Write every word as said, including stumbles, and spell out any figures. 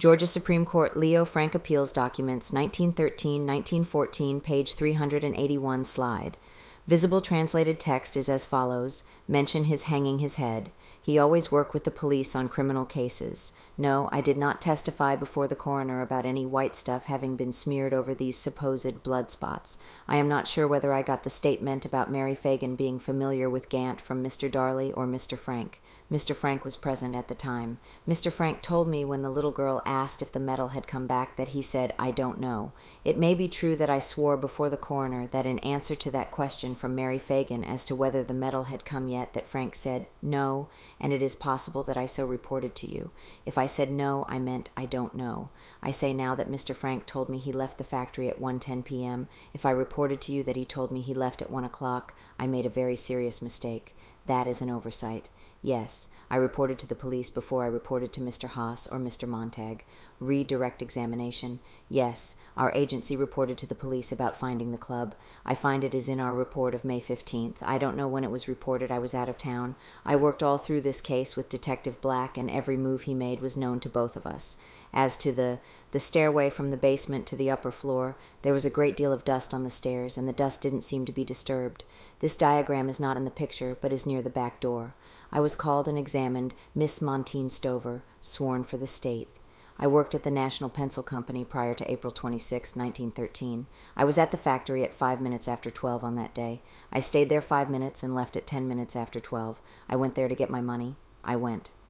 Georgia Supreme Court Leo Frank Appeals Documents, nineteen thirteen to nineteen fourteen, page three hundred eighty-one, slide. Visible translated text is as follows. Mention his hanging his head. He always worked with the police on criminal cases. No, I did not testify before the coroner about any white stuff having been smeared over these supposed blood spots. I am not sure whether I got the statement about Mary Fagan being familiar with Gant from Mister Darley or Mister Frank. Mister Frank was present at the time. Mister Frank told me when the little girl asked if the medal had come back that he said, "I don't know." It may be true that I swore before the coroner that in answer to that question from Mary Fagan as to whether the medal had come yet, that Frank said, "No," and it is possible that I so reported to you. If I said no, I meant I don't know. I say now that Mister Frank told me he left the factory at one ten p.m. If I reported to you that he told me he left at one o'clock, I made a very serious mistake. That is an oversight. Yes, I reported to the police before I reported to Mister Haas or Mister Montag. Read direct examination. Yes, our agency reported to the police about finding the club. I find it is in our report of May fifteenth. I don't know when it was reported. I was out of town. I worked all through this case with Detective Black, and every move he made was known to both of us. As to the, the stairway from the basement to the upper floor, there was a great deal of dust on the stairs, and the dust didn't seem to be disturbed. This diagram is not in the picture, but is near the back door. I was called and examined, Miss Montine Stover, sworn for the state. I worked at the National Pencil Company prior to April twenty-sixth, nineteen thirteen. I was at the factory at five minutes after twelve on that day. I stayed there five minutes and left at ten minutes after twelve. I went there to get my money. I went.